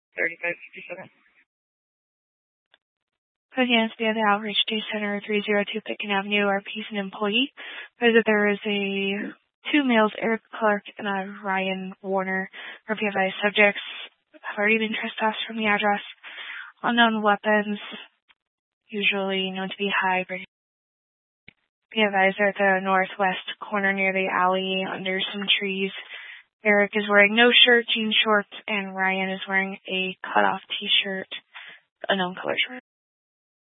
3557. Against the other Outreach Day Center, 302 Pitkin Avenue, our Peace and employee. Visit there is two males, Eric Clark and Ryan Warner. Our PFI subjects have already been trespassed from the address. Unknown weapons, usually known to be high. PFIs are at the northwest corner near the alley under some trees. Eric is wearing no shirt, jean shorts, and Ryan is wearing a cut-off t-shirt, unknown color shorts.